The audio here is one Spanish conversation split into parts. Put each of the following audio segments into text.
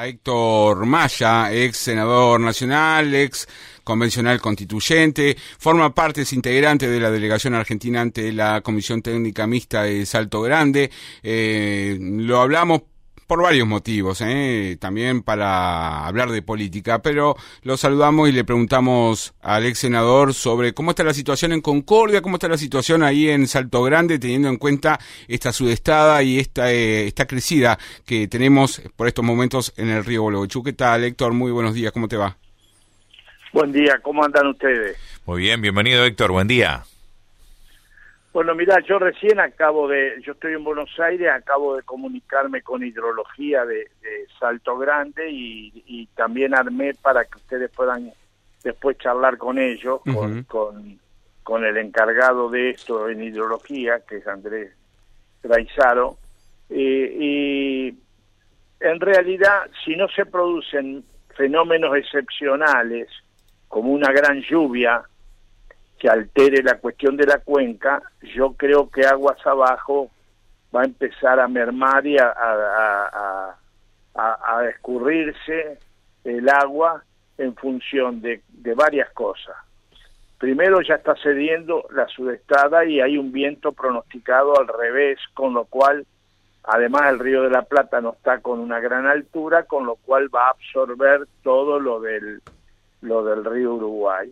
a Héctor Maya, ex senador nacional, ex convencional constituyente, forma parte, es integrante de la delegación argentina ante la Comisión Técnica Mixta de Salto Grande. Lo hablamos por varios motivos, también para hablar de política, pero lo saludamos y le preguntamos al ex senador sobre cómo está la situación en Concordia, cómo está la situación ahí en Salto Grande, teniendo en cuenta esta sudestada y esta crecida que tenemos por estos momentos en el río Gualeguaychú. ¿Qué tal, Héctor? Muy buenos días, ¿cómo te va? Buen día, ¿cómo andan ustedes? Muy bien, bienvenido, Héctor, buen día. Bueno, mirá, yo estoy en Buenos Aires, acabo de comunicarme con Hidrología de Salto Grande y también armé para que ustedes puedan después charlar con ellos, con el encargado de esto en Hidrología, que es Andrés Traizaro. Y en realidad, si no se producen fenómenos excepcionales, como una gran lluvia, que altere la cuestión de la cuenca, yo creo que aguas abajo va a empezar a mermar y a escurrirse el agua en función de varias cosas. Primero, ya está cediendo la sudestada y hay un viento pronosticado al revés, con lo cual, además el Río de la Plata no está con una gran altura, con lo cual va a absorber todo lo del río Uruguay.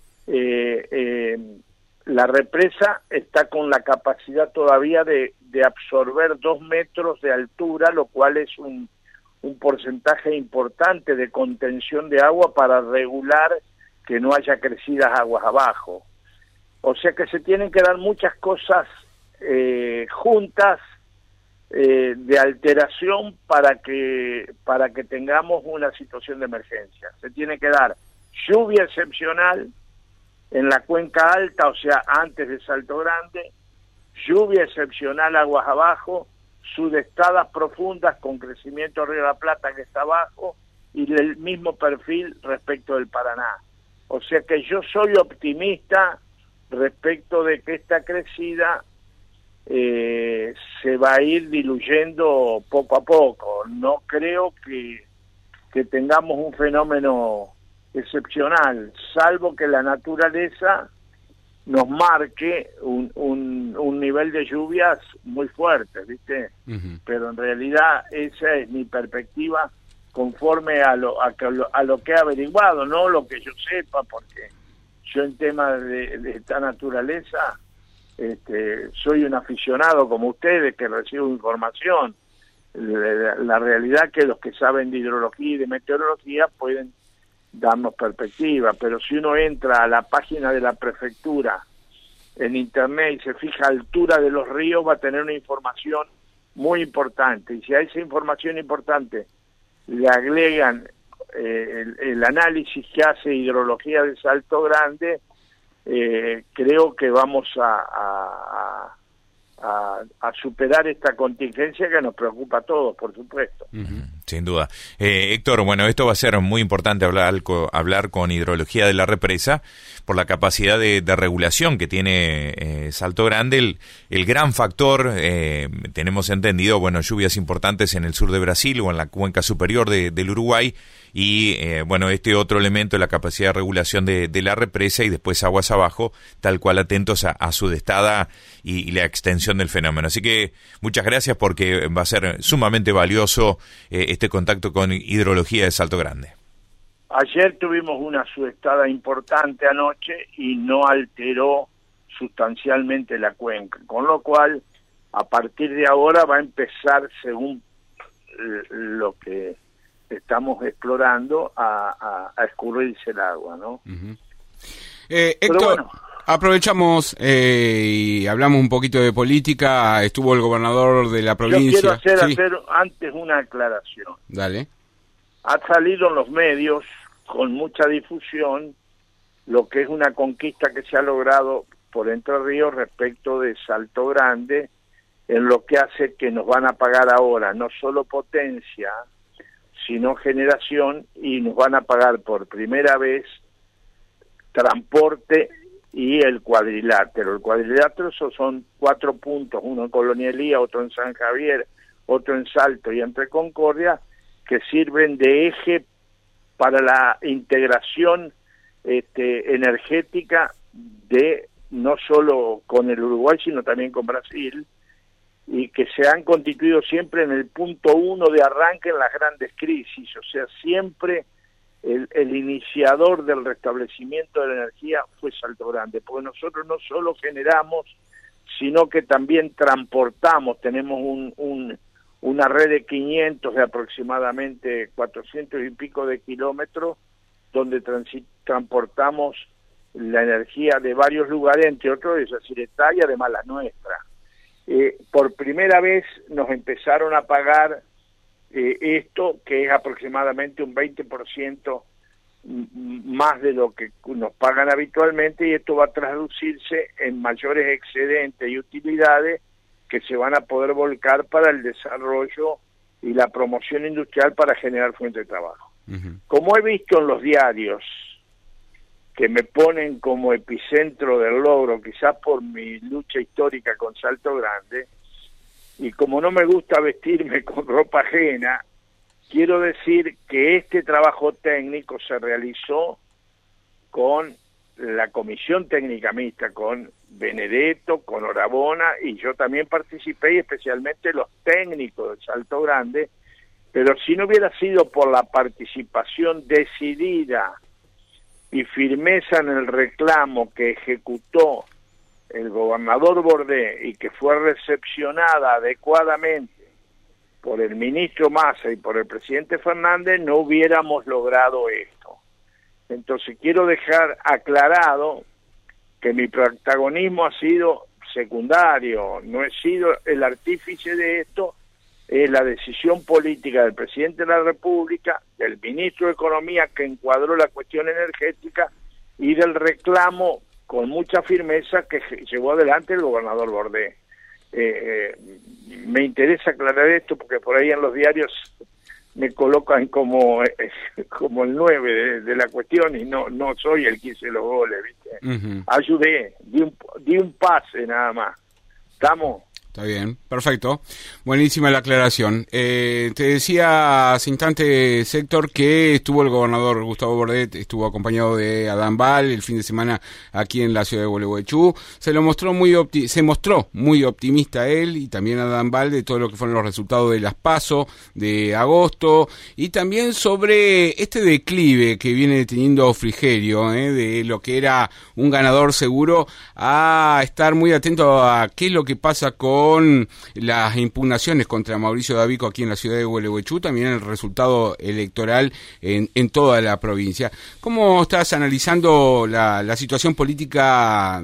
La represa está con la capacidad todavía de absorber 2 metros de altura, lo cual es un porcentaje importante de contención de agua para regular que no haya crecidas aguas abajo. O sea que se tienen que dar muchas cosas juntas de alteración para que tengamos una situación de emergencia. Se tiene que dar lluvia excepcional en la cuenca alta, o sea, antes de Salto Grande, lluvia excepcional aguas abajo, sudestadas profundas con crecimiento del Río de la Plata que está abajo, y el mismo perfil respecto del Paraná. O sea que yo soy optimista respecto de que esta crecida se va a ir diluyendo poco a poco. No creo que tengamos un fenómeno excepcional, salvo que la naturaleza nos marque un nivel de lluvias muy fuerte, ¿viste? Pero en realidad esa es mi perspectiva conforme a lo que he averiguado, no lo que yo sepa, porque yo en temas de esta naturaleza soy un aficionado como ustedes que recibo información. La realidad es que los que saben de hidrología y de meteorología pueden darnos perspectiva, pero si uno entra a la página de la prefectura en internet y se fija altura de los ríos, va a tener una información muy importante, y si a esa información importante le agregan el análisis que hace Hidrología de Salto Grande, creo que vamos a superar esta contingencia que nos preocupa a todos, por supuesto. Sin duda. Héctor, bueno, esto va a ser muy importante hablar con Hidrología de la represa por la capacidad de regulación que tiene Salto Grande. El gran factor, tenemos entendido, bueno, lluvias importantes en el sur de Brasil o en la cuenca superior del Uruguay, y bueno, este otro elemento, la capacidad de regulación de la represa, y después aguas abajo, tal cual atentos a su destada y la extensión del fenómeno. Así que muchas gracias, porque va a ser sumamente valioso este contacto con Hidrología de Salto Grande. Ayer tuvimos una sudestada importante anoche y no alteró sustancialmente la cuenca, con lo cual a partir de ahora va a empezar, según lo que estamos explorando, a escurrirse el agua, ¿no? Héctor, bueno, aprovechamos y hablamos un poquito de política. Estuvo el gobernador de la provincia. Yo quiero hacer antes una aclaración. Dale. Ha salido en los medios con mucha difusión lo que es una conquista que se ha logrado por Entre Ríos respecto de Salto Grande, en lo que hace que nos van a pagar ahora no solo potencia, sino generación, y nos van a pagar por primera vez transporte y el cuadrilátero. El cuadrilátero son 4 puntos, uno en Colonia Elía, otro en San Javier, otro en Salto y entre Concordia, que sirven de eje para la integración energética de no solo con el Uruguay, sino también con Brasil, y que se han constituido siempre en el punto 1 de arranque en las grandes crisis, o sea, siempre el iniciador del restablecimiento de la energía fue Salto Grande, porque nosotros no solo generamos, sino que también transportamos, tenemos una red de 500 de aproximadamente 400 y pico de kilómetros, donde transportamos la energía de varios lugares, entre otros de Yacyretá y además la nuestra. Por primera vez nos empezaron a pagar esto, que es aproximadamente un 20% más de lo que nos pagan habitualmente, y esto va a traducirse en mayores excedentes y utilidades que se van a poder volcar para el desarrollo y la promoción industrial para generar fuentes de trabajo. Como he visto en los diarios, que me ponen como epicentro del logro, quizás por mi lucha histórica con Salto Grande, y como no me gusta vestirme con ropa ajena, quiero decir que este trabajo técnico se realizó con la Comisión Técnica Mixta, con Benedetto, con Orabona, y yo también participé, y especialmente los técnicos de Salto Grande, pero si no hubiera sido por la participación decidida y firmeza en el reclamo que ejecutó el gobernador Bordé y que fue recepcionada adecuadamente por el ministro Massa y por el presidente Fernández, no hubiéramos logrado esto. Entonces quiero dejar aclarado que mi protagonismo ha sido secundario, no he sido el artífice de esto, es la decisión política del presidente de la República, del ministro de Economía que encuadró la cuestión energética y del reclamo con mucha firmeza que llevó adelante el gobernador Bordé. Me interesa aclarar esto porque por ahí en los diarios me colocan como el 9 de la cuestión y no soy el que hice los goles, ¿viste? Ayudé, di un pase nada más. ¿Estamos? Está bien, perfecto. Buenísima la aclaración. Te decía hace instantes, Héctor, que estuvo el gobernador Gustavo Bordet, estuvo acompañado de Adán Bal el fin de semana aquí en la ciudad de Gualeguaychú. Se mostró muy optimista él y también Adán Bal de todo lo que fueron los resultados de las PASO de agosto y también sobre este declive que viene teniendo Frigerio, de lo que era un ganador seguro, a estar muy atento a qué es lo que pasa con las impugnaciones contra Mauricio Davico aquí en la ciudad de Gualeguaychú, también el resultado electoral en toda la provincia. ¿Cómo estás analizando la situación política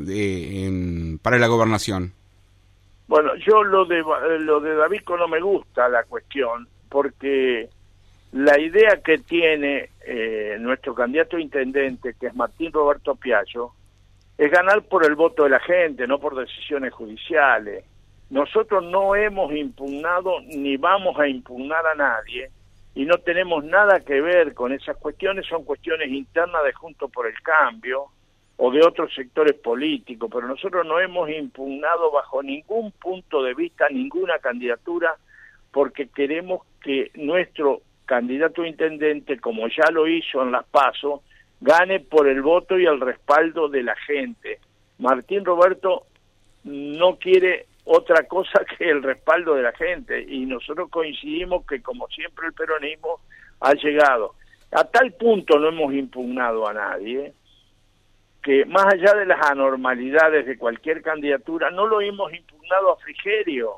para la gobernación? Bueno, yo lo de Davico no me gusta la cuestión, porque la idea que tiene nuestro candidato a intendente, que es Martín Roberto Piaggio, es ganar por el voto de la gente, no por decisiones judiciales. Nosotros no hemos impugnado ni vamos a impugnar a nadie y no tenemos nada que ver con esas cuestiones, son cuestiones internas de Juntos por el Cambio o de otros sectores políticos, pero nosotros no hemos impugnado bajo ningún punto de vista ninguna candidatura porque queremos que nuestro candidato a intendente, como ya lo hizo en las PASO, gane por el voto y el respaldo de la gente. Martín Roberto no quiere otra cosa que el respaldo de la gente y nosotros coincidimos que como siempre el peronismo ha llegado a tal punto, no hemos impugnado a nadie, que más allá de las anormalidades de cualquier candidatura no lo hemos impugnado a Frigerio,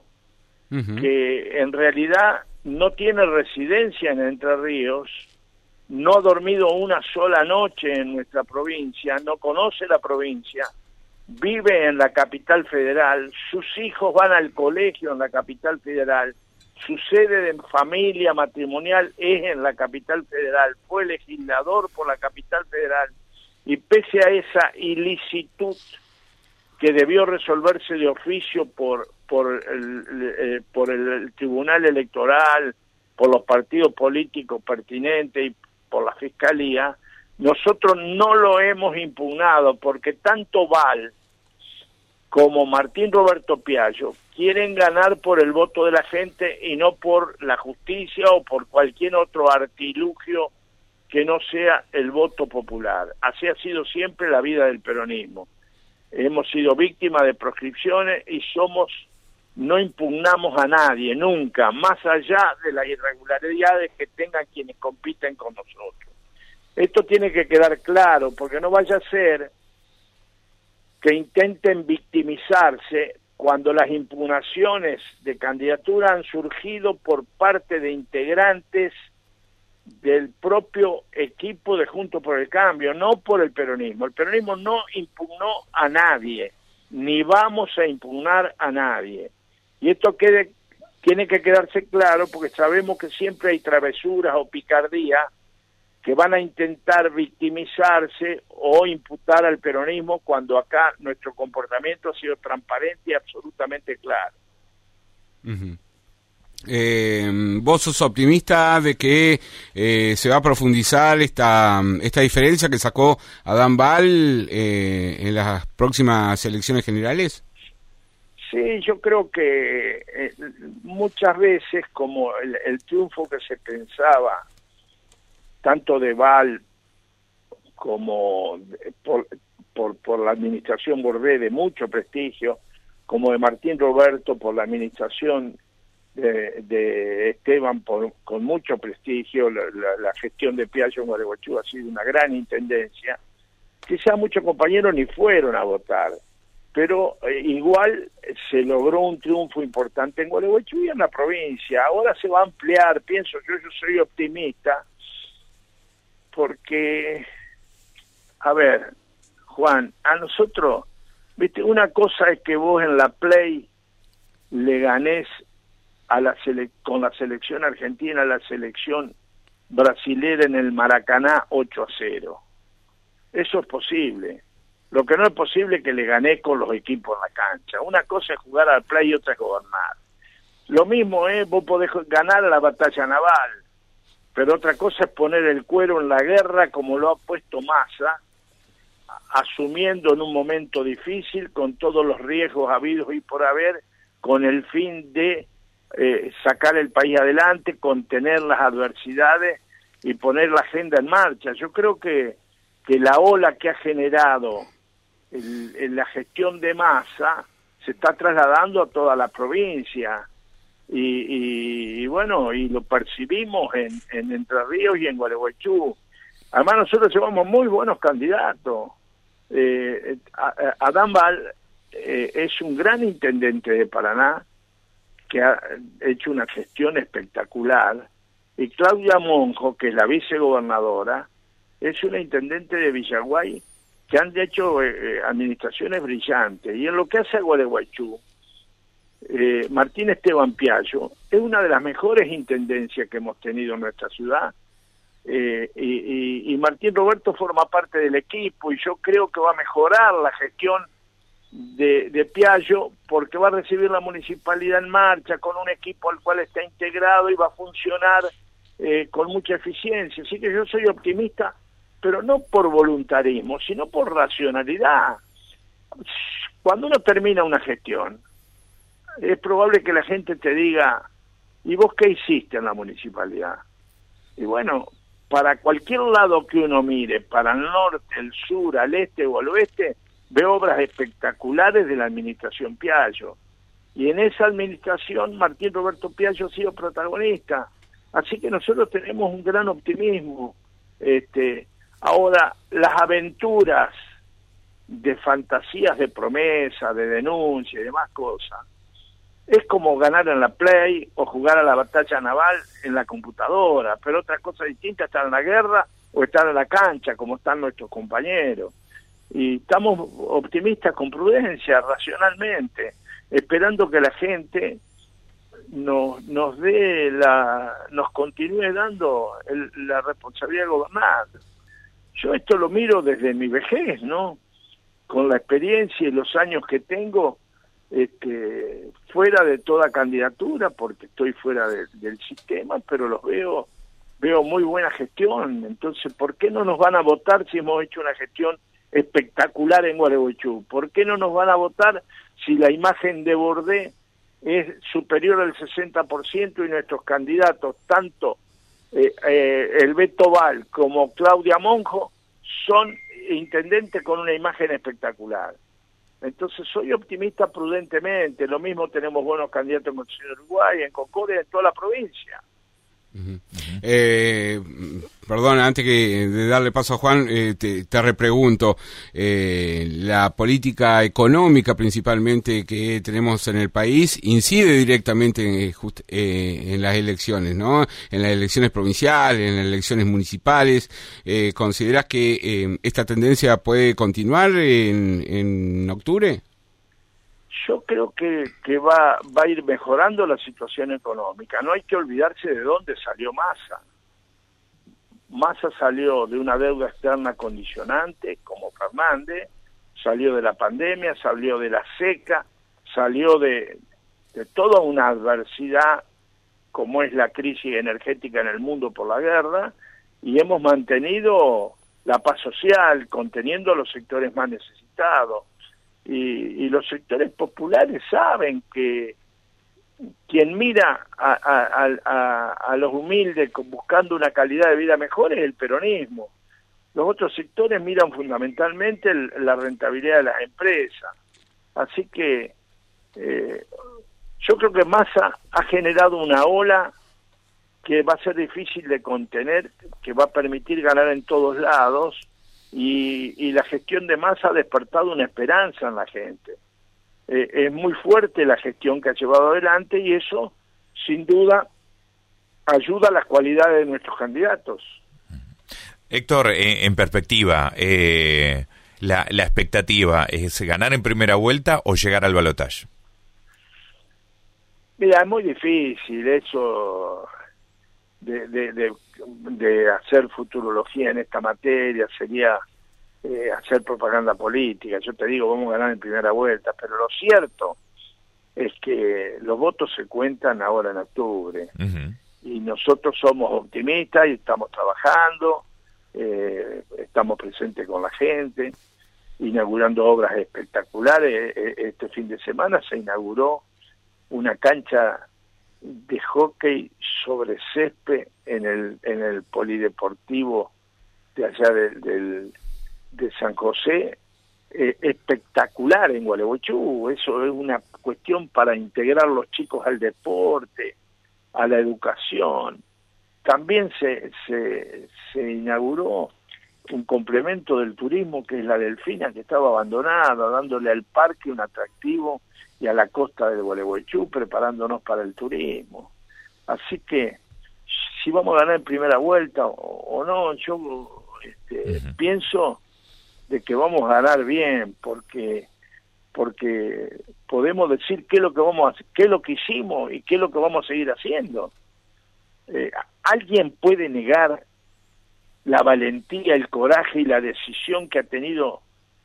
que en realidad no tiene residencia en Entre Ríos, no ha dormido una sola noche en nuestra provincia, no conoce la provincia, vive en la capital federal, sus hijos van al colegio en la capital federal, su sede de familia matrimonial es en la capital federal, fue legislador por la capital federal, y pese a esa ilicitud que debió resolverse de oficio por el Tribunal Electoral, por los partidos políticos pertinentes y por la Fiscalía, nosotros no lo hemos impugnado porque tanto Val como Martín Roberto Piaggio quieren ganar por el voto de la gente y no por la justicia o por cualquier otro artilugio que no sea el voto popular. Así ha sido siempre la vida del peronismo. Hemos sido víctimas de proscripciones y no impugnamos a nadie, nunca, más allá de las irregularidades que tengan quienes compiten con nosotros. Esto tiene que quedar claro, porque no vaya a ser que intenten victimizarse cuando las impugnaciones de candidatura han surgido por parte de integrantes del propio equipo de Juntos por el Cambio, no por el peronismo. El peronismo no impugnó a nadie, ni vamos a impugnar a nadie. Y esto tiene que quedarse claro, porque sabemos que siempre hay travesuras o picardías que van a intentar victimizarse o imputar al peronismo, cuando acá nuestro comportamiento ha sido transparente y absolutamente claro. Uh-huh. ¿Vos sos optimista de que se va a profundizar esta diferencia que sacó Adán Bal en las próximas elecciones generales? Sí, yo creo que muchas veces, como el triunfo que se pensaba, tanto de Bal como por la administración Borbé, de mucho prestigio, como de Martín Roberto por la administración de Esteban con mucho prestigio, la gestión de Piaggio en Gualeguaychú ha sido una gran intendencia. Quizás muchos compañeros ni fueron a votar, pero igual se logró un triunfo importante en Gualeguaychú y en la provincia. Ahora se va a ampliar, pienso yo soy optimista, porque, a ver, Juan, a nosotros, viste, una cosa es que vos en la Play le ganés con la selección argentina a la selección brasilera en el Maracaná 8-0. Eso es posible. Lo que no es posible es que le gané con los equipos en la cancha. Una cosa es jugar al play y otra es gobernar. Lo mismo es, vos podés ganar a la batalla naval, pero otra cosa es poner el cuero en la guerra, como lo ha puesto Massa, asumiendo en un momento difícil, con todos los riesgos habidos y por haber, con el fin de sacar el país adelante, contener las adversidades y poner la agenda en marcha. Yo creo que la ola que ha generado la gestión de Massa se está trasladando a toda la provincia y bueno, y lo percibimos en Entre Ríos y en Gualeguaychú. Además nosotros llevamos muy buenos candidatos. Adán Bal es un gran intendente de Paraná que ha hecho una gestión espectacular, y Claudia Monjo, que es la vicegobernadora, es una intendente de Villaguay que han hecho administraciones brillantes. Y en lo que hace a Gualeguaychú, Martín Esteban Piaggio es una de las mejores intendencias que hemos tenido en nuestra ciudad, y Martín Roberto forma parte del equipo, y yo creo que va a mejorar la gestión de Piaggio, porque va a recibir la municipalidad en marcha con un equipo al cual está integrado y va a funcionar con mucha eficiencia. Así que yo soy optimista, pero no por voluntarismo, sino por racionalidad. Cuando uno termina una gestión, es probable que la gente te diga, ¿y vos qué hiciste en la municipalidad? Y bueno, para cualquier lado que uno mire, para el norte, el sur, al este o al oeste, ve obras espectaculares de la administración Piaggio. Y en esa administración Martín Roberto Piaggio ha sido protagonista. Así que nosotros tenemos un gran optimismo. Ahora, las aventuras de fantasías de promesa, de denuncia y demás cosas, es como ganar en la Play o jugar a la batalla naval en la computadora, pero otra cosa distinta es estar en la guerra o estar en la cancha, como están nuestros compañeros. Y estamos optimistas con prudencia, racionalmente, esperando que la gente nos continúe dando la responsabilidad de gobernar. Yo esto lo miro desde mi vejez, ¿no? Con la experiencia y los años que tengo, fuera de toda candidatura, porque estoy fuera del sistema, pero los veo muy buena gestión. Entonces, ¿por qué no nos van a votar si hemos hecho una gestión espectacular en Gualeguaychú? ¿Por qué no nos van a votar si la imagen de Bordé es superior al 60% y nuestros candidatos, tanto el Beto Val como Claudia Monjo, son intendentes con una imagen espectacular. Entonces soy optimista prudentemente. Lo mismo tenemos buenos candidatos en Concepción del Uruguay, en Concordia, en toda la provincia. Perdón, antes de darle paso a Juan, te repregunto, la política económica principalmente que tenemos en el país incide directamente en las elecciones, ¿no? En las elecciones provinciales, en las elecciones municipales. ¿Considerás que esta tendencia puede continuar en octubre? Yo creo que va a ir mejorando la situación económica. No hay que olvidarse de dónde salió Massa. Massa salió de una deuda externa condicionante, como Fernández, salió de la pandemia, salió de la seca, salió de toda una adversidad como es la crisis energética en el mundo por la guerra, y hemos mantenido la paz social, conteniendo a los sectores más necesitados. Y los sectores populares saben que quien mira a los humildes buscando una calidad de vida mejor es el peronismo. Los otros sectores miran fundamentalmente la rentabilidad de las empresas. Así que yo creo que Massa ha generado una ola que va a ser difícil de contener, que va a permitir ganar en todos lados, y la gestión de Massa ha despertado una esperanza en la gente. Es muy fuerte la gestión que ha llevado adelante, y eso, sin duda, ayuda a las cualidades de nuestros candidatos. Héctor, en perspectiva, la expectativa es ganar en primera vuelta o llegar al balotaje. Mira, es muy difícil eso de hacer futurología en esta materia, sería hacer propaganda política. Yo te digo, vamos a ganar en primera vuelta, pero lo cierto es que los votos se cuentan ahora en octubre. Uh-huh. Y nosotros somos optimistas y estamos trabajando, estamos presentes con la gente, inaugurando obras espectaculares. Este fin de semana se inauguró una cancha de hockey sobre césped en el polideportivo de allá de San José, espectacular en Gualeguaychú. Eso es una cuestión para integrar los chicos al deporte, a la educación. También se inauguró un complemento del turismo, que es la Delfina, que estaba abandonada, dándole al parque un atractivo, y a la costa del Gualeguaychú, preparándonos para el turismo. Así que, si vamos a ganar en primera vuelta o no, yo uh-huh. pienso de que vamos a ganar bien, porque podemos decir qué es lo que vamos a hacer, qué es lo que hicimos y qué es lo que vamos a seguir haciendo. ¿Alguien puede negar la valentía, el coraje y la decisión que ha tenido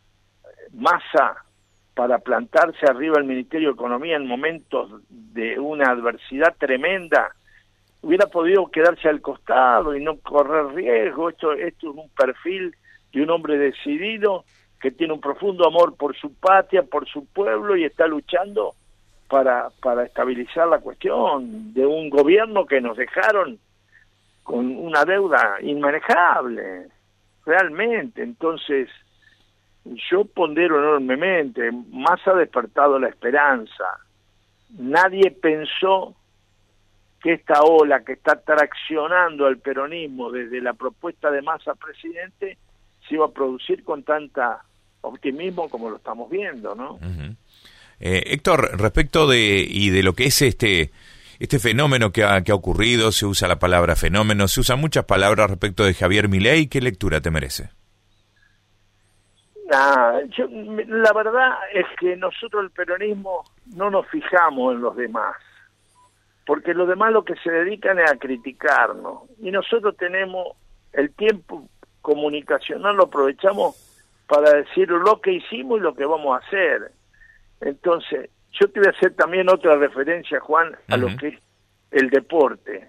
Massa para plantarse arriba del Ministerio de Economía en momentos de una adversidad tremenda? Hubiera podido quedarse al costado y no correr riesgo. Esto es un perfil de un hombre decidido, que tiene un profundo amor por su patria, por su pueblo, y está luchando para estabilizar la cuestión de un gobierno que nos dejaron con una deuda inmanejable, realmente. Entonces, yo pondero enormemente. Massa ha despertado la esperanza. Nadie pensó que esta ola que está traccionando al peronismo desde la propuesta de Massa presidente se iba a producir con tanta optimismo como lo estamos viendo, ¿no? Uh-huh. Héctor, respecto de lo que es este fenómeno que ha ocurrido, se usa la palabra fenómeno, se usan muchas palabras respecto de Javier Milei, ¿qué lectura te merece? La verdad es que nosotros el peronismo no nos fijamos en los demás, porque los demás lo que se dedican es a criticarnos, y nosotros tenemos el tiempo comunicacional, lo aprovechamos para decir lo que hicimos y lo que vamos a hacer. Entonces, yo te voy a hacer también otra referencia, Juan, a lo que es el deporte.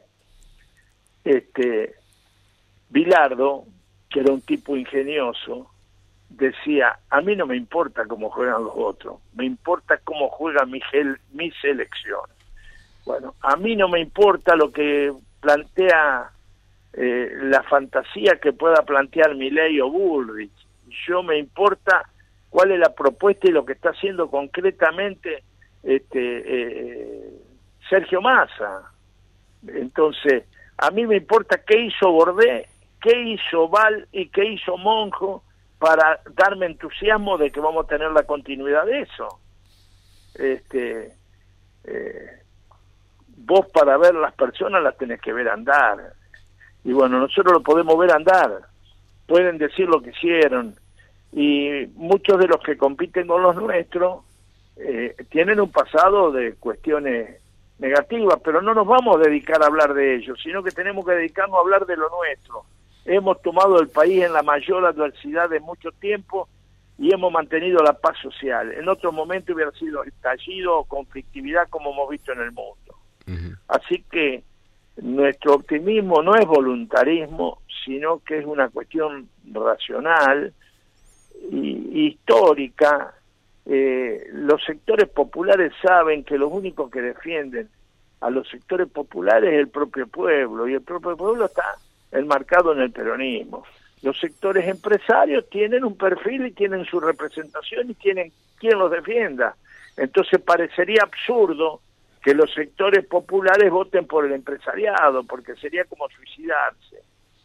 Bilardo, que era un tipo ingenioso, decía, a mí no me importa cómo juegan los otros, me importa cómo juega mi selección. Bueno, a mí no me importa lo que plantea la fantasía que pueda plantear Milei o Bullrich. Yo me importa cuál es la propuesta y lo que está haciendo concretamente Sergio Massa. Entonces, a mí me importa qué hizo Bordé, qué hizo Val y qué hizo Monjo para darme entusiasmo de que vamos a tener la continuidad de eso. Vos para ver las personas las tenés que ver andar. Y bueno, nosotros lo podemos ver andar. Pueden decir lo que hicieron. Y muchos de los que compiten con los nuestros tienen un pasado de cuestiones negativas, pero no nos vamos a dedicar a hablar de ellos, sino que tenemos que dedicarnos a hablar de lo nuestro. Hemos tomado el país en la mayor adversidad de mucho tiempo y hemos mantenido la paz social. En otro momento hubiera sido estallido o conflictividad como hemos visto en el mundo. Uh-huh. Así que nuestro optimismo no es voluntarismo, sino que es una cuestión racional y histórica. Los sectores populares saben que los únicos que defienden a los sectores populares es el propio pueblo, y el propio pueblo está enmarcado en el peronismo. Los sectores empresarios tienen un perfil y tienen su representación y tienen quien los defienda. Entonces parecería absurdo que los sectores populares voten por el empresariado, porque sería como suicidarse.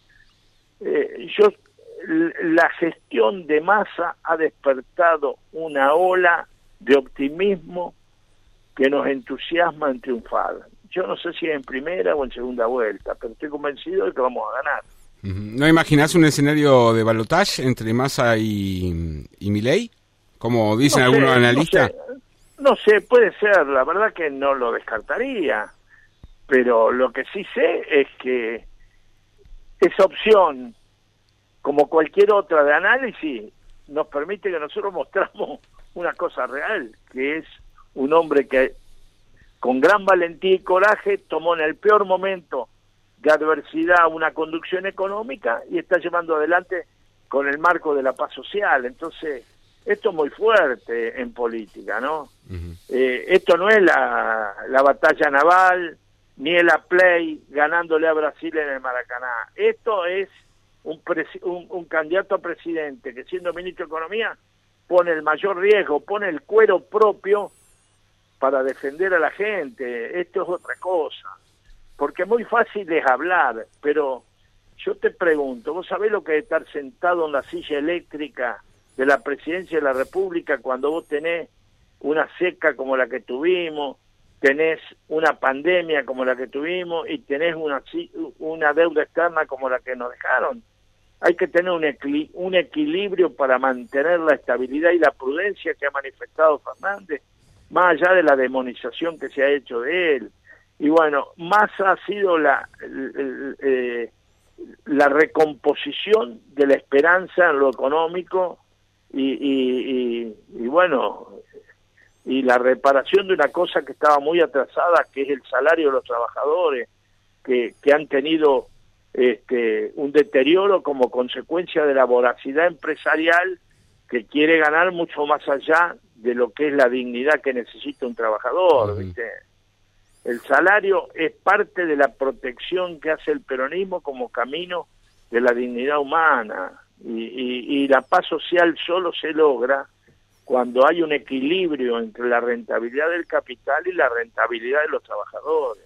La gestión de Massa ha despertado una ola de optimismo que nos entusiasma en triunfar. Yo no sé si es en primera o en segunda vuelta, pero estoy convencido de que vamos a ganar. ¿No imaginás un escenario de balotaje entre Massa y Milei, como dicen algunos analistas? No sé, puede ser, la verdad que no lo descartaría, pero lo que sí sé es que esa opción, como cualquier otra de análisis, nos permite que nosotros mostramos una cosa real, que es un hombre que con gran valentía y coraje tomó en el peor momento de adversidad una conducción económica y está llevando adelante con el marco de la paz social. Entonces, esto es muy fuerte en política, ¿no? Uh-huh. Esto no es la batalla naval, ni es la play ganándole a Brasil en el Maracaná. Esto es un candidato a presidente que, siendo ministro de Economía, pone el mayor riesgo, pone el cuero propio para defender a la gente. Esto es otra cosa, porque muy fácil es hablar, pero yo te pregunto, ¿vos sabés lo que es estar sentado en la silla eléctrica de la presidencia de la República cuando vos tenés una seca como la que tuvimos, tenés una pandemia como la que tuvimos y tenés una deuda externa como la que nos dejaron? Hay que tener un equilibrio para mantener la estabilidad y la prudencia que ha manifestado Fernández, más allá de la demonización que se ha hecho de él. Y bueno, Massa ha sido la recomposición de la esperanza en lo económico y bueno, y la reparación de una cosa que estaba muy atrasada, que es el salario de los trabajadores, que han tenido un deterioro como consecuencia de la voracidad empresarial que quiere ganar mucho más allá de lo que es la dignidad que necesita un trabajador. ¿Viste? El salario es parte de la protección que hace el peronismo como camino de la dignidad humana, y la paz social solo se logra cuando hay un equilibrio entre la rentabilidad del capital y la rentabilidad de los trabajadores.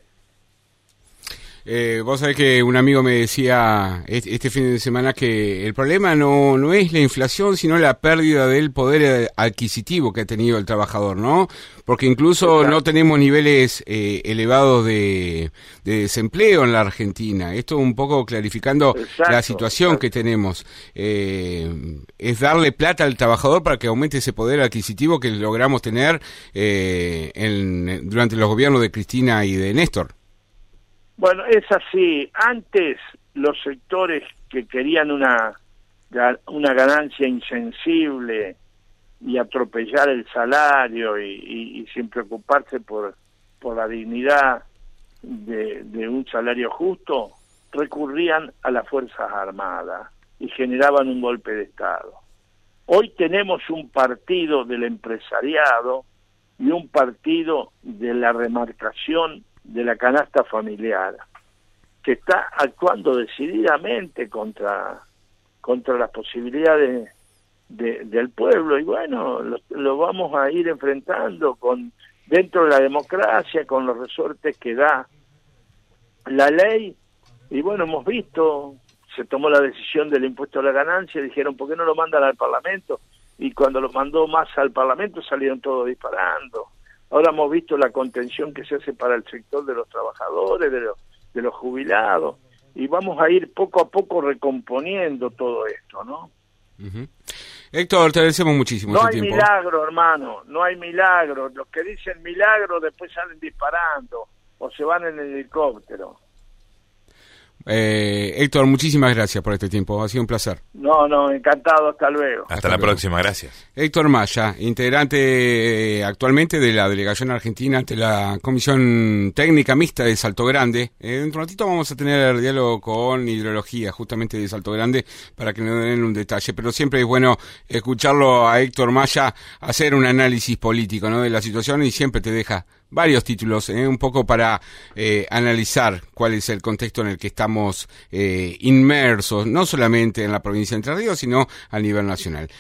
Vos sabés que un amigo me decía este fin de semana que el problema no es la inflación, sino la pérdida del poder adquisitivo que ha tenido el trabajador, ¿no? Porque incluso Exacto. No tenemos niveles elevados de desempleo en la Argentina. Esto un poco clarificando Exacto. La situación que tenemos. Es darle plata al trabajador para que aumente ese poder adquisitivo que logramos tener durante los gobiernos de Cristina y de Néstor. Bueno, es así. Antes los sectores que querían una ganancia insensible y atropellar el salario y sin preocuparse por la dignidad de un salario justo, recurrían a las Fuerzas Armadas y generaban un golpe de Estado. Hoy tenemos un partido del empresariado y un partido de la remarcación de la canasta familiar, que está actuando decididamente contra las posibilidades del pueblo, y bueno, lo vamos a ir enfrentando dentro de la democracia, con los resortes que da la ley. Y bueno, hemos visto, se tomó la decisión del impuesto a la ganancia, dijeron, ¿por qué no lo mandan al Parlamento? Y cuando lo mandó más al Parlamento salieron todos disparando. Ahora hemos visto la contención que se hace para el sector de los trabajadores, de los jubilados, y vamos a ir poco a poco recomponiendo todo esto, ¿no? Uh-huh. Héctor, te agradecemos muchísimo. No este hay tiempo. milagro, hermano, no hay milagro. Los que dicen milagro después salen disparando o se van en el helicóptero. Héctor, muchísimas gracias por este tiempo, ha sido un placer. No, encantado, hasta luego. Hasta la próxima, gracias. Héctor Maya, integrante actualmente de la delegación argentina ante la Comisión Técnica Mixta de Salto Grande. En un ratito vamos a tener diálogo con Hidrología, justamente de Salto Grande, para que nos den un detalle, pero siempre es bueno escucharlo a Héctor Maya hacer un análisis político, ¿no?, de la situación, y siempre te deja varios títulos, un poco para analizar cuál es el contexto en el que estamos inmersos, no solamente en la provincia de Entre Ríos, sino a nivel nacional.